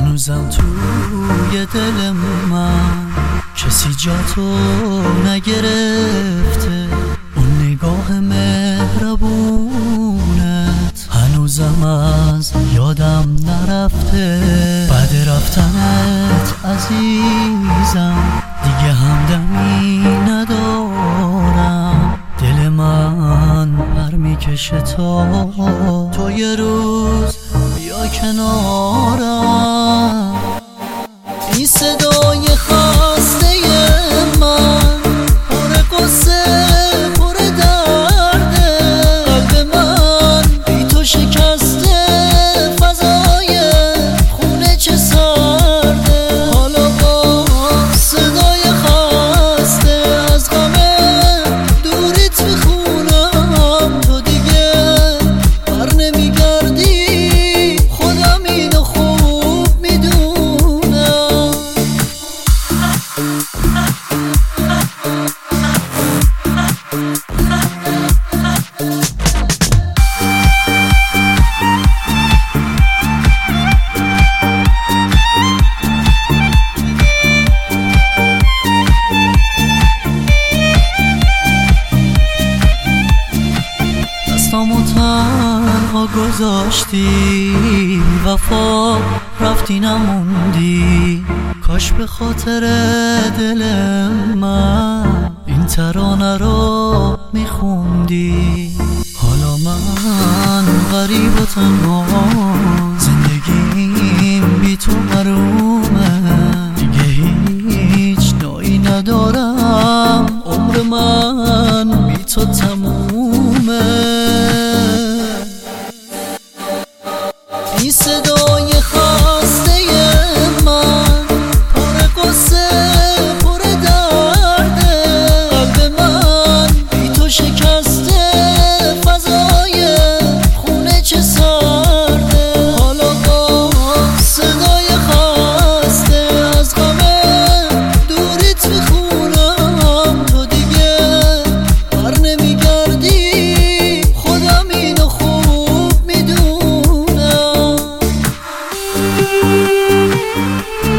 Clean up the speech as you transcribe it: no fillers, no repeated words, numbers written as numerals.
هنوزم توی دل من کسی جاتو نگرفته. اون نگاه مهربونت هنوزم از یادم نرفته. بعد رفتنت عزیزم دیگه همدمی ندارم. دل من پر میکشه تا تو یه روز بیا کنارم. این صدای خسته من پر قصه پر درده. قلب من بی تو شکسته، فضای خونه چه سرده. حالا با صدای خسته از غم دوریت میخونم. تو دیگه بر نمیگردی، خودم اینو خوب میدونم. دستامو تنها گذاشتی، وفا رفتی نموندی. کاش به خاطر دل من این ترانه رو میخوندی. حالا من غریب و تنها، زندگیم بی تو محرومه. دیگه هیچ نوعی ندارم، عمر من بی تو تمومه. این صدای خسته من پر قصه پر درده. قلب من بی تو شکسته، فضای خونه چه سرده. حالا با صدای خسته از غم دوریت میخونم. تو دیگه بر نمیگردی، خودم اینو خوب میدونم.